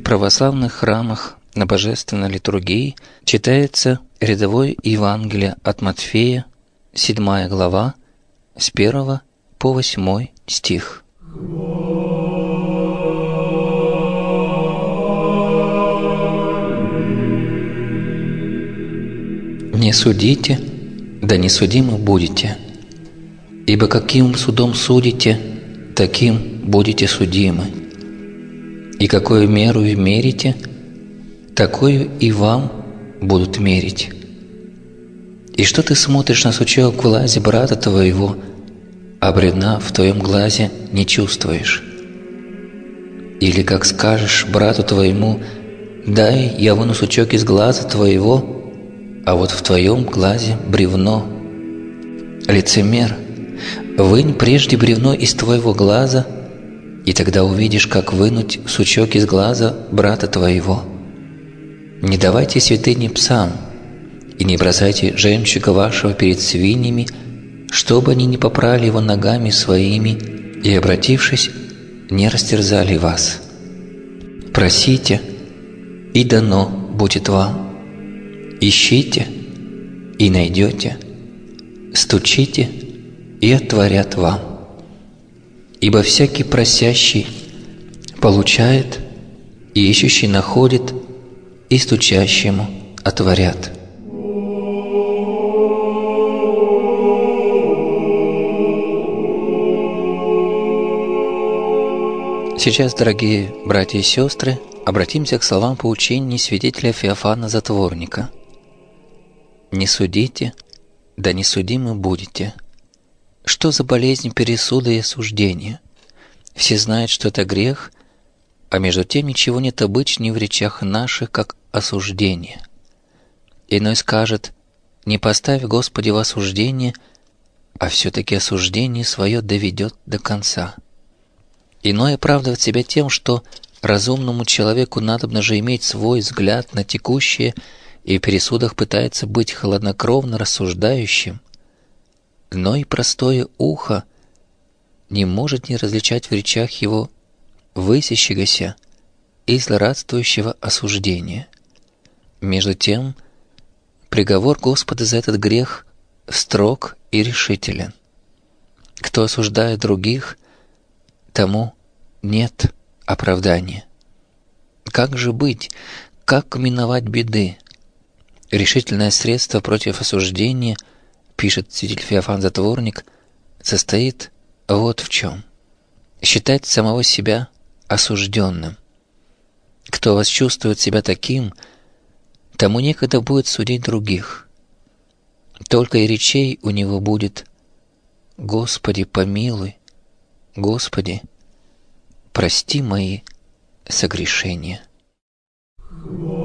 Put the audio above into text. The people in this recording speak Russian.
православных храмах на божественной литургии читается рядовое Евангелие от Матфея, 7 глава, с 1 по 8 стих. «Не судите, да не судимы будете, ибо каким судом судите, таким будете судимы, и какую меру мерите, такую и вам будут мерить. И что ты смотришь на сучок в глазе брата твоего, а бревна в твоем глазе не чувствуешь? Или как скажешь брату твоему: дай я выну сучок из глаза твоего, а вот в твоем глазе бревно? Лицемер, вынь прежде бревно из твоего глаза, и тогда увидишь, как вынуть сучок из глаза брата твоего. Не давайте святыни псам, и не бросайте жемчуга вашего перед свиньями, чтобы они не попрали его ногами своими и, обратившись, не растерзали вас. Просите, и дано будет вам. Ищите, и найдете. Стучите, и отворят вам. Ибо всякий просящий получает, и ищущий находит, и стучащему отворят». Сейчас, дорогие братья и сестры, обратимся к словам поучений святителя Феофана Затворника. «Не судите, да не судимы будете». Что за болезнь пересуда и осуждения? Все знают, что это грех, а между тем ничего нет обычнее в речах наших, как осуждение. Иной скажет: «Не поставь, Господи, в осуждение», а все-таки осуждение свое доведет до конца. Иной оправдывает себя тем, что разумному человеку надобно же иметь свой взгляд на текущее, и в пересудах пытается быть хладнокровно рассуждающим, но и простое ухо не может не различать в речах его высящегося и злорадствующего осуждения. Между тем, приговор Господа за этот грех строг и решителен. Кто осуждает других, тому нет оправдания. Как же быть? Как миновать беды? Решительное средство против осуждения, пишет святитель Феофан Затворник, состоит вот в чем: считать самого себя осужденным. Кто восчувствует себя таким, тому некогда будет судить других. Только и речей у него будет: «Господи, помилуй, Господи, прости мои согрешения».